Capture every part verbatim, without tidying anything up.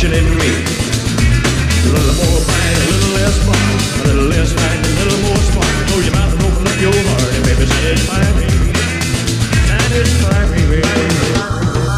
satisfaction in me. A little more bite, a little less fun, a little less fight, a little more spark. Close your mouth and open up your heart and baby satisfy me, satisfy me, baby.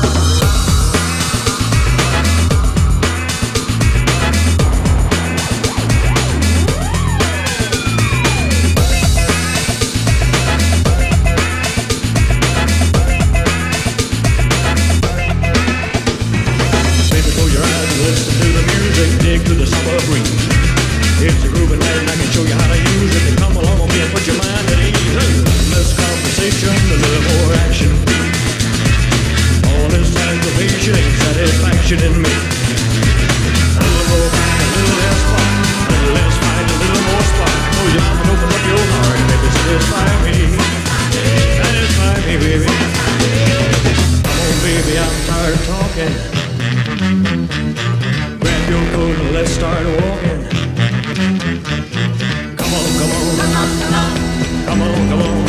Dig to the summer breeze. It's a groovy night and I can show you how to use it. Come along with me and put your mind at ease. Less conversation, a little more action. All this aggravation ain't satisfaction in me. A little more fight, a little less fun, a little less fight, a little more spark. Close your mouth and open up your heart and baby satisfy me, satisfy me, baby. Come on, baby, I'm tired of talking. Your coat and let's start walking. Come on, come on, come on, come on, come on, come on.